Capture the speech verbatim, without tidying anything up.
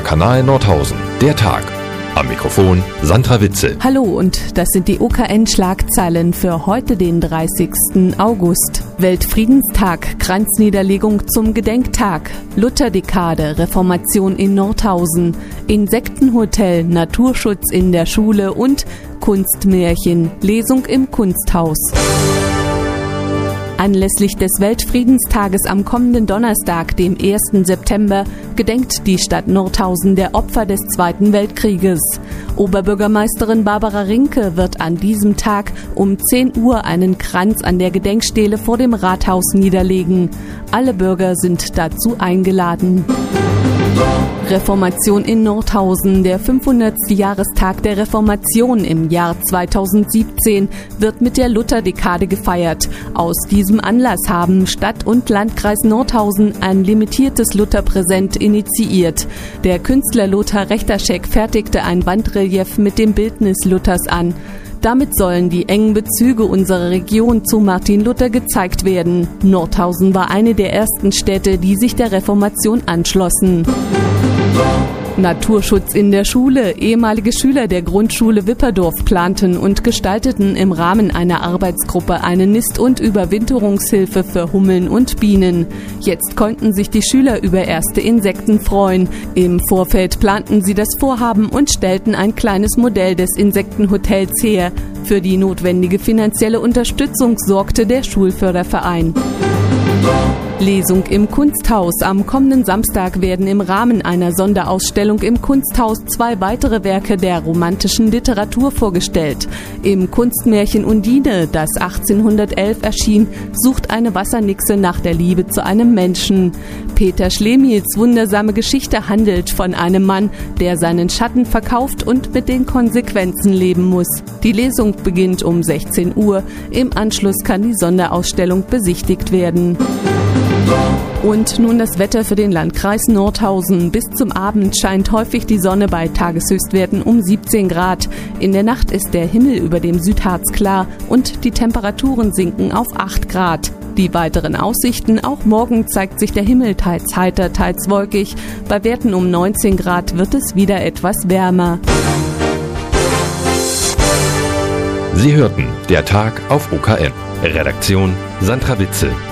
Kanal Nordhausen. Der Tag. Am Mikrofon Sandra Witzel. Hallo, und das sind die O K N-Schlagzeilen für heute, den dreißigsten August. Weltfriedenstag, Kranzniederlegung zum Gedenktag, Lutherdekade, Reformation in Nordhausen, Insektenhotel, Naturschutz in der Schule und Kunstmärchen, Lesung im Kunsthaus. Anlässlich des Weltfriedenstages am kommenden Donnerstag, dem ersten September, gedenkt die Stadt Nordhausen der Opfer des Zweiten Weltkrieges. Oberbürgermeisterin Barbara Rinke wird an diesem Tag um zehn Uhr einen Kranz an der Gedenkstele vor dem Rathaus niederlegen. Alle Bürger sind dazu eingeladen. Reformation in Nordhausen. Der fünfhundertste Jahrestag der Reformation im Jahr zweitausendsiebzehn wird mit der Lutherdekade gefeiert. Aus diesem Anlass haben Stadt und Landkreis Nordhausen ein limitiertes Lutherpräsent initiiert. Der Künstler Lothar Rechterscheck fertigte ein Wandrelief mit dem Bildnis Luthers an. Damit sollen die engen Bezüge unserer Region zu Martin Luther gezeigt werden. Nordhausen war eine der ersten Städte, die sich der Reformation anschlossen. Naturschutz in der Schule. Ehemalige Schüler der Grundschule Wipperdorf planten und gestalteten im Rahmen einer Arbeitsgruppe eine Nist- und Überwinterungshilfe für Hummeln und Bienen. Jetzt konnten sich die Schüler über erste Insekten freuen. Im Vorfeld planten sie das Vorhaben und stellten ein kleines Modell des Insektenhotels her. Für die notwendige finanzielle Unterstützung sorgte der Schulförderverein. Lesung im Kunsthaus. Am kommenden Samstag werden im Rahmen einer Sonderausstellung im Kunsthaus zwei weitere Werke der romantischen Literatur vorgestellt. Im Kunstmärchen Undine, das achtzehnhundertelf erschien, sucht eine Wassernixe nach der Liebe zu einem Menschen. Peter Schlemiels wundersame Geschichte handelt von einem Mann, der seinen Schatten verkauft und mit den Konsequenzen leben muss. Die Lesung beginnt um sechzehn Uhr. Im Anschluss kann die Sonderausstellung besichtigt werden. Und nun das Wetter für den Landkreis Nordhausen. Bis zum Abend scheint häufig die Sonne bei Tageshöchstwerten um siebzehn Grad. In der Nacht ist der Himmel über dem Südharz klar und die Temperaturen sinken auf acht Grad. Die weiteren Aussichten: Auch morgen zeigt sich der Himmel teils heiter, teils wolkig. Bei Werten um neunzehn Grad wird es wieder etwas wärmer. Sie hörten der Tag auf O K N. Redaktion Sandra Witzel.